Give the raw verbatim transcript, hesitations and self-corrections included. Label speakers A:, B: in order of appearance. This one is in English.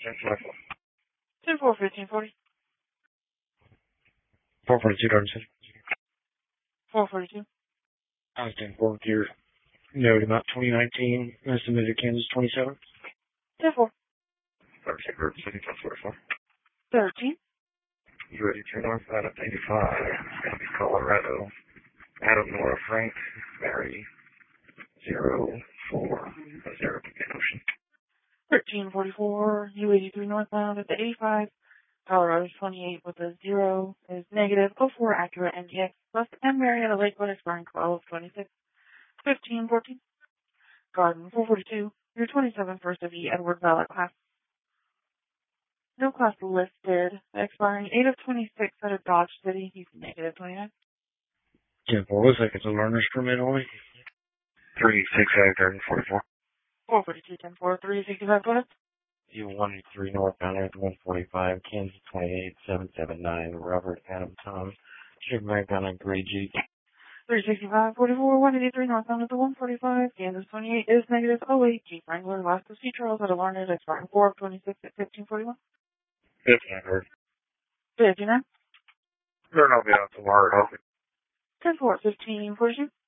A: ten forty-four.
B: ten four, fifteen forty.
A: four forty-two, Garden City.
B: four forty-two.
A: I was ten four with your note about twenty nineteen, estimated Kansas twenty-seven.
B: ten four.
A: thirteen, Garden City, ten forty-four.
B: thirteen.
A: U eighty-two northbound at eighty-five. It's going to be Colorado. Adam, Nora, Frank, Mary, zero, four, zero, Ocean.
B: thirteen forty-four. U eighty-three northbound at the eighty-five. Colorado twenty-eight with a zero is negative. oh four accurate N T X plus and Marietta Lakewood expiring twelve twenty-six. fifteen fourteen. Garden four forty-two. Your twenty-seven first of E Edward Valley class. No class listed. Expiring eight of twenty-six out of Dodge City. He's negative twenty-nine.
A: ten four, looks like it's a learner's permit only. three sixty-five, Garden forty-four.
B: four forty-two, ten four, three sixty-five, go ahead.
A: U one eighty-three northbound at one forty-five, Kansas twenty-eight, seven seven nine, Robert Adam Tom, Chip Marathon on Grade G.
B: three sixty-five, forty-four, one eighty-three northbound at the one forty-five, Kansas twenty-eight is negative oh eight, Jeep Wrangler, last of C. Charles at Alarned, expiring four of twenty-six at fifteen forty-one.
A: fifteen, Garden.
B: fifty-nine.
A: Then I'll be out tomorrow.
B: ten four, fifteen forty-two.